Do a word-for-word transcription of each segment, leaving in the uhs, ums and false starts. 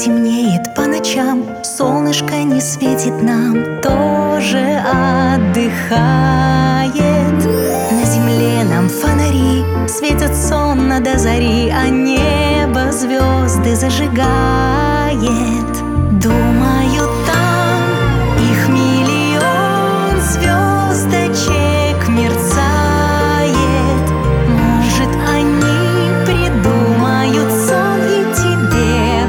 темнеет по ночам, солнышко не светит нам, тоже отдыхает. На земле нам фонари светят сонно до зари, а небо звезды зажигает. Думаю, там их миллион звездочек мерцает. Может, они придумают сон и тебе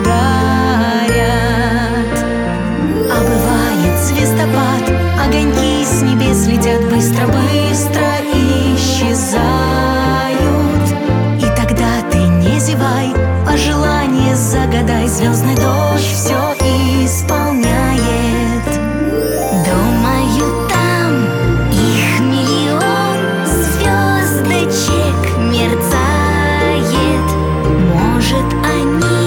подарят. А бывает звездопад, огоньки с небес летят быстро-быстро исчезают. И тогда ты не зевай, а желание загадай, звездный дождь все исполняет. Думаю, там их миллион звездочек мерцает. Может, они